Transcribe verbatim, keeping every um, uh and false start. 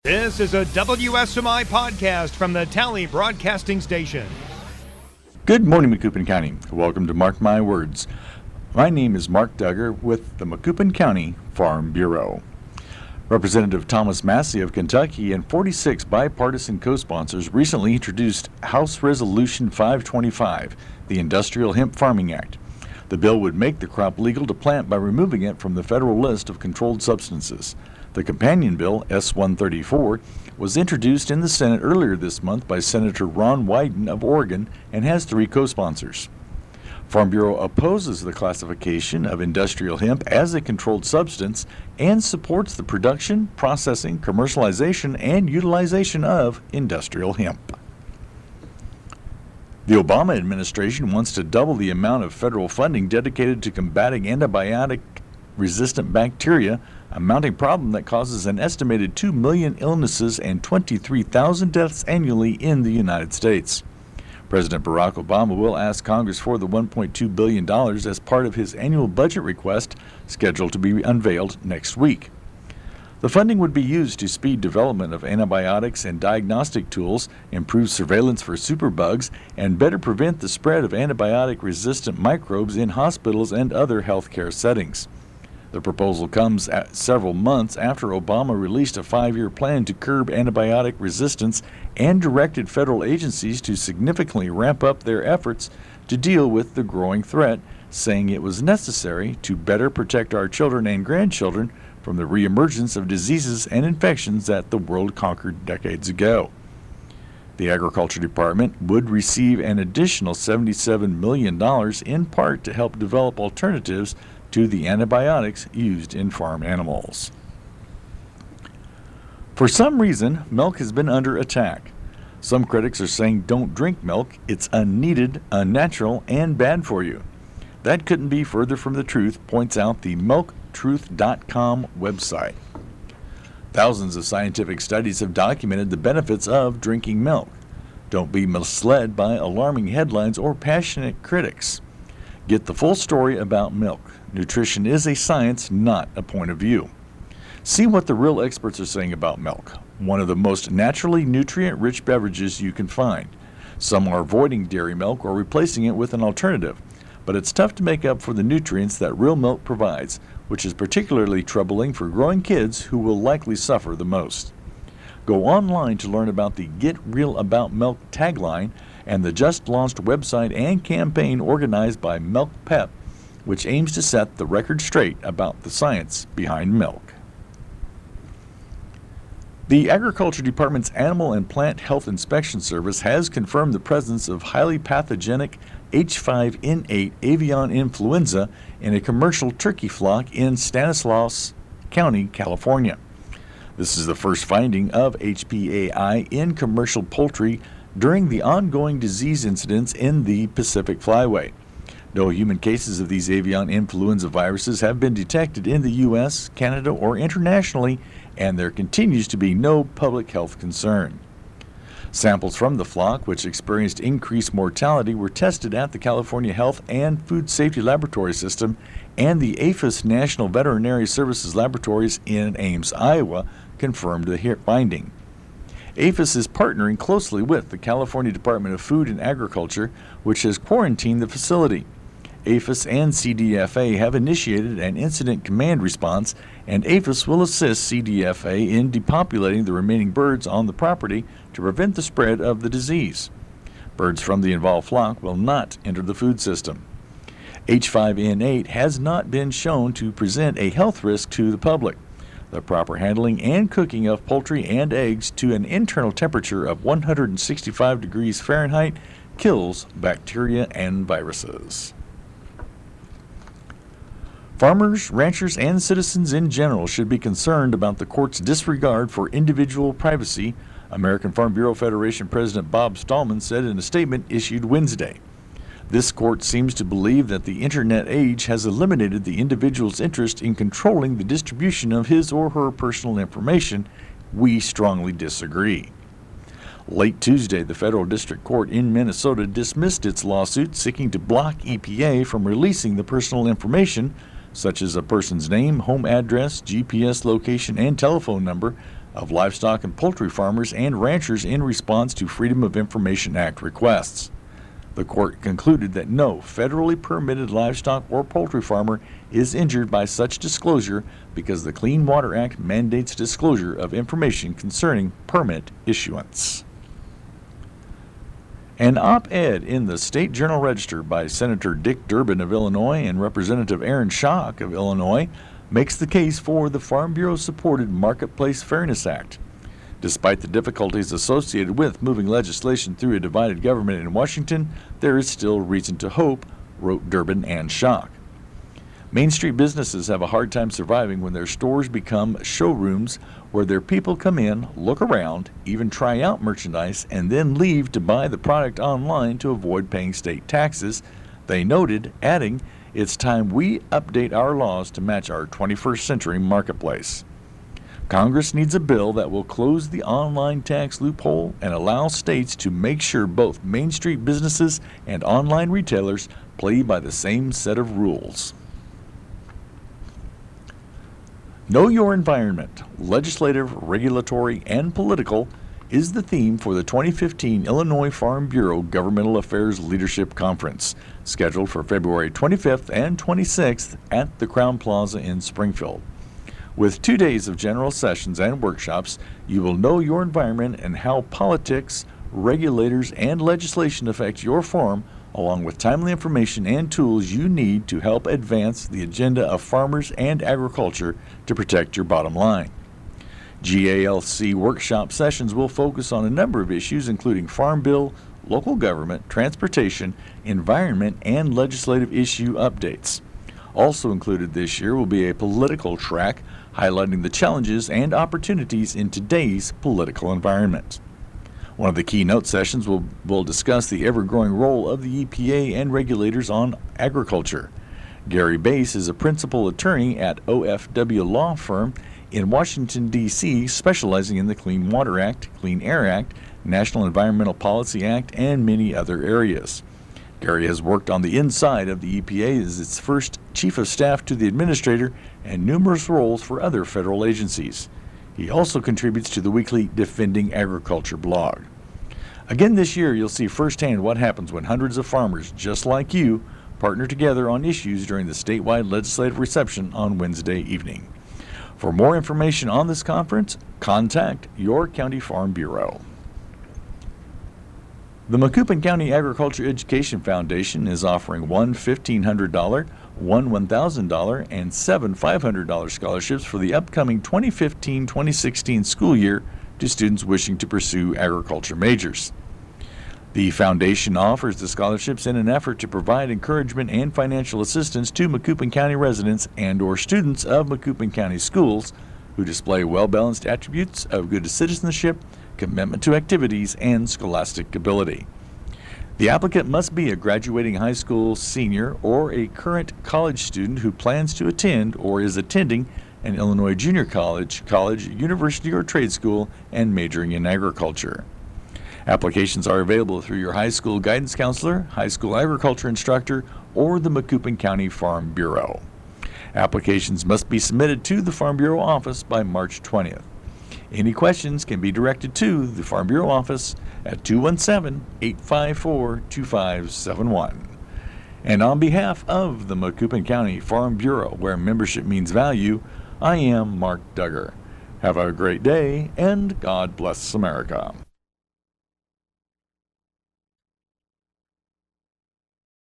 This is a W S M I podcast from the Tally Broadcasting Station. Good morning, Macoupin County. Welcome to Mark My Words. My name is Mark Duggar with the Macoupin County Farm Bureau. Representative Thomas Massie of Kentucky and forty-six bipartisan co-sponsors recently introduced House Resolution five twenty-five, the Industrial Hemp Farming Act. The bill would make the crop legal to plant by removing it from the federal list of controlled substances. The companion bill, S one thirty-four, was introduced in the Senate earlier this month by Senator Ron Wyden of Oregon and has three co-sponsors. Farm Bureau opposes the classification of industrial hemp as a controlled substance and supports the production, processing, commercialization, and utilization of industrial hemp. The Obama administration wants to double the amount of federal funding dedicated to combating antibiotic-resistant bacteria, a mounting problem that causes an estimated two million illnesses and twenty-three thousand deaths annually in the United States. President Barack Obama will ask Congress for the one point two billion dollars as part of his annual budget request, scheduled to be unveiled next week. The funding would be used to speed development of antibiotics and diagnostic tools, improve surveillance for superbugs, and better prevent the spread of antibiotic-resistant microbes in hospitals and other healthcare settings. The proposal comes at several months after Obama released a five-year plan to curb antibiotic resistance and directed federal agencies to significantly ramp up their efforts to deal with the growing threat, saying it was necessary to better protect our children and grandchildren from the reemergence of diseases and infections that the world conquered decades ago. The Agriculture Department would receive an additional seventy-seven million dollars in part to help develop alternatives to the antibiotics used in farm animals. For some reason, milk has been under attack. Some critics are saying don't drink milk, it's unneeded, unnatural, and bad for you. That couldn't be further from the truth, points out the milk truth dot com website. Thousands of scientific studies have documented the benefits of drinking milk. Don't be misled by alarming headlines or passionate critics. Get the full story about milk. Nutrition is a science, not a point of view. See what the real experts are saying about milk, one of the most naturally nutrient-rich beverages you can find. Some are avoiding dairy milk or replacing it with an alternative, but it's tough to make up for the nutrients that real milk provides, which is particularly troubling for growing kids who will likely suffer the most. Go online to learn about the Get Real About Milk tagline and the just-launched website and campaign organized by Milk Pep, which aims to set the record straight about the science behind milk. The Agriculture Department's Animal and Plant Health Inspection Service has confirmed the presence of highly pathogenic H five N eight avian influenza in a commercial turkey flock in Stanislaus County, California. This is the first finding of H P A I in commercial poultry during the ongoing disease incidents in the Pacific Flyway. No human cases of these avian influenza viruses have been detected in the U S, Canada, or internationally, and there continues to be no public health concern. Samples from the flock, which experienced increased mortality, were tested at the California Health and Food Safety Laboratory System and the APHIS National Veterinary Services Laboratories in Ames, Iowa, confirmed the finding. APHIS is partnering closely with the California Department of Food and Agriculture, which has quarantined the facility. APHIS and C D F A have initiated an incident command response, and APHIS will assist C D F A in depopulating the remaining birds on the property to prevent the spread of the disease. Birds from the involved flock will not enter the food system. H five N eight has not been shown to present a health risk to the public. The proper handling and cooking of poultry and eggs to an internal temperature of one hundred sixty-five degrees Fahrenheit kills bacteria and viruses. Farmers, ranchers, and citizens in general should be concerned about the court's disregard for individual privacy, American Farm Bureau Federation President Bob Stallman said in a statement issued Wednesday. This court seems to believe that the internet age has eliminated the individual's interest in controlling the distribution of his or her personal information. We strongly disagree. Late Tuesday, the federal district court in Minnesota dismissed its lawsuit seeking to block E P A from releasing the personal information, such as a person's name, home address, G P S location, and telephone number, of livestock and poultry farmers and ranchers in response to Freedom of Information Act requests. The court concluded that no federally permitted livestock or poultry farmer is injured by such disclosure because the Clean Water Act mandates disclosure of information concerning permit issuance. An op-ed in the State Journal-Register by Senator Dick Durbin of Illinois and Representative Aaron Schock of Illinois makes the case for the Farm Bureau-supported Marketplace Fairness Act. Despite the difficulties associated with moving legislation through a divided government in Washington, there is still reason to hope, wrote Durbin and Schock. Main Street businesses have a hard time surviving when their stores become showrooms where their people come in, look around, even try out merchandise, and then leave to buy the product online to avoid paying state taxes, they noted, adding, "It's time we update our laws to match our twenty-first century marketplace." Congress needs a bill that will close the online tax loophole and allow states to make sure both Main Street businesses and online retailers play by the same set of rules. Know Your Environment, legislative, regulatory, and political, is the theme for the twenty fifteen Illinois Farm Bureau Governmental Affairs Leadership Conference, scheduled for February twenty-fifth and twenty-sixth at the Crowne Plaza in Springfield. With two days of general sessions and workshops, you will know your environment and how politics, regulators, and legislation affect your farm, along with timely information and tools you need to help advance the agenda of farmers and agriculture to protect your bottom line. G A L C workshop sessions will focus on a number of issues, including Farm Bill, local government, transportation, environment, and legislative issue updates. Also included this year will be a political track highlighting the challenges and opportunities in today's political environment. One of the keynote sessions will, will discuss the ever-growing role of the E P A and regulators on agriculture. Gary Bass is a principal attorney at O F W Law Firm in Washington, D C, specializing in the Clean Water Act, Clean Air Act, National Environmental Policy Act, and many other areas. Gary has worked on the inside of the E P A as its first chief of staff to the administrator and numerous roles for other federal agencies. He also contributes to the weekly Defending Agriculture blog. Again this year, you'll see firsthand what happens when hundreds of farmers just like you partner together on issues during the statewide legislative reception on Wednesday evening. For more information on this conference, contact your County Farm Bureau. The Macoupin County Agriculture Education Foundation is offering one fifteen hundred dollars, one one thousand dollars, and seven five hundred dollars scholarships for the upcoming twenty fifteen twenty sixteen school year to students wishing to pursue agriculture majors. The foundation offers the scholarships in an effort to provide encouragement and financial assistance to Macoupin County residents and or students of Macoupin County schools who display well-balanced attributes of good citizenship, commitment to activities, and scholastic ability. The applicant must be a graduating high school senior or a current college student who plans to attend or is attending an Illinois junior college, college, university, or trade school and majoring in agriculture. Applications are available through your high school guidance counselor, high school agriculture instructor, or the Macoupin County Farm Bureau. Applications must be submitted to the Farm Bureau office by March twentieth. Any questions can be directed to the Farm Bureau office at two one seven, eight five four, two five seven one. And on behalf of the Macoupin County Farm Bureau, where membership means value, I am Mark Duggar. Have a great day, and God bless America.